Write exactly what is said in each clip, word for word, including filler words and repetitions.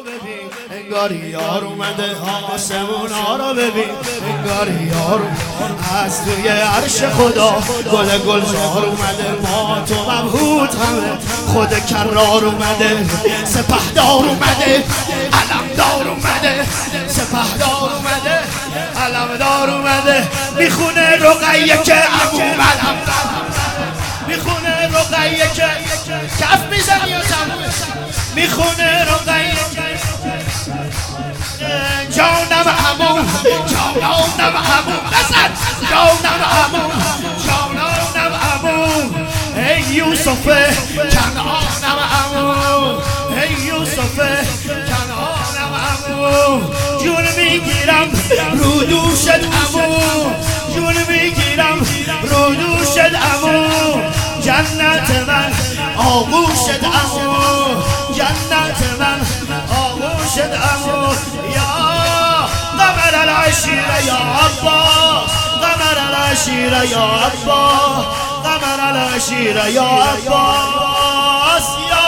ببین انگاری یار اومده آسمون ها رو ببین انگاری یار از توی عرش خدا گل گلزار اومده ما تو مبهوت همه خود کرار اومده سپهدار اومده علمدار اومده سپهدار اومده علمدار اومده میخونه رقیه که ابو علم میخونه رقیه که کف میزنی و تمومه میخونه رقیه جانم عمو جانم عمو بزن جانم عمو جانم عمو ای یوسف کنانم عمو ای یوسف کنانم عمو جون میگیرم رو دوشت عمو جون میگیرم رو دوشت عمو جنت من آغوشت عمو جنت من آغوشت عمو یا قمر العشیره یا عباس قمر العشیره یا عباس قمر العشیره یا عباس یا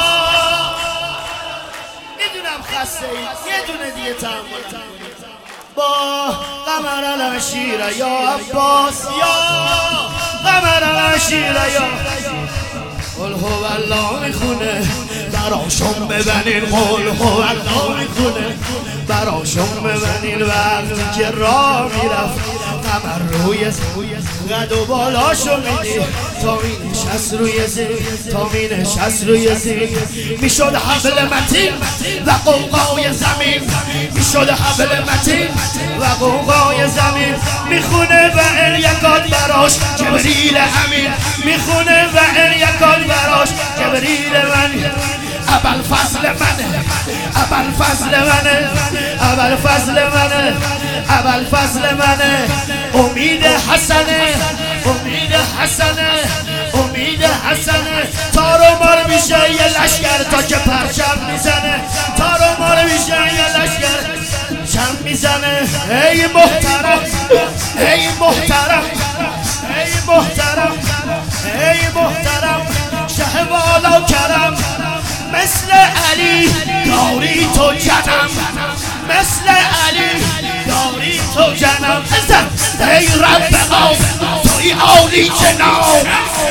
میدونم خسته ای یه دونه دیگه تحمل با قمر العشیره یا عباس یا قمر العشیره یا قل هو الله میخونه براشون ببنین قل هو الله میخونه براشون ببنین وقتی که راه میرفت قمر روی قد و بالاشو میدی تا می نشست روی زین تا می نشست روی زین میشد حبل متین و قوقای زمین میشد حبل متین و قوقای زمین میخونه و این یکاد براش جبریل امین میخونه و این یکاد براش جبریل من ابل فضل منه ابل فضل منه ابل فضل منه ابل فضل منه امید حسنه امید حسنه امید حسنه تارو مار میشه یه لشگر تا که پرچم میزنه تارو مار میشه یه لشگر چم میزنه ای محترم ای محترم ای محترم ای محترم شه بالا کرم مثل علی داری تو جنم مثل علی داری تو جنم ای رب قوم توی عالی جناب